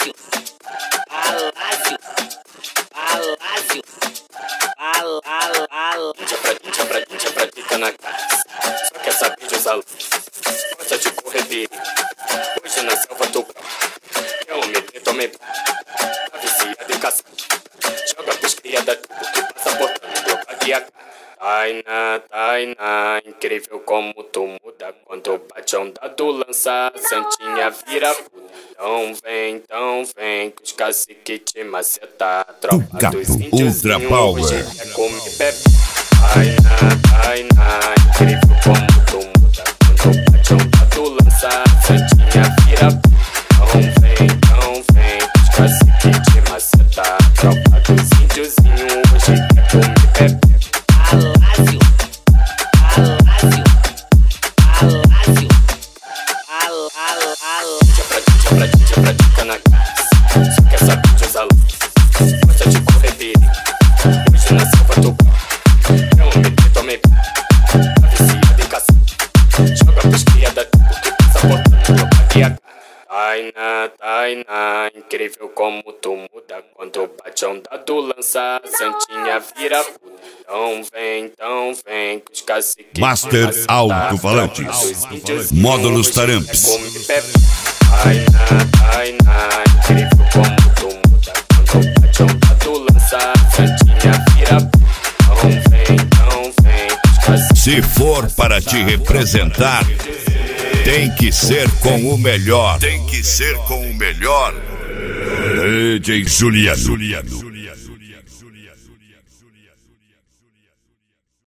Índia pratica na casa, só quer saber de usar luz. Gosta de correr perigo, hoje na selva tô bravo. É homem preto, homem branco, tá viciado em caçar. Joga pros criada tudo que passa portando droga e a cara. Tainá, incrível como tu muda quando bate a onda do lança, santinha vira puta. Então vem, que os cacique te maceta. Tropa dos índios, hoje é comer bebê. Tainá, incrível como tu muda quando bate a onda do lança, santinha vira puta. Então vem, que os cacique te maceta. Tropa dos índios, hoje é comer bebê. Índia pratica na casa, só quer saber de usar luz. Gosta de correr perigo, hoje na selva tô bravo. É homem preto, homem branco, tá viciado em caçar. Joga pros criada tudo que passa portando droga e a cara. Tainá, incrível como tu muda quando bate a onda do lança, santinha vira puta. Então vem, que os caciques Master Alto-Falantes, Módulos Taramps. Tainá, incrível como tu muda quando bate a onda do lança, santinha vira puta. Então vem, que os caciques. Se for para te representar, tem que ser com o melhor. DJ Juliano.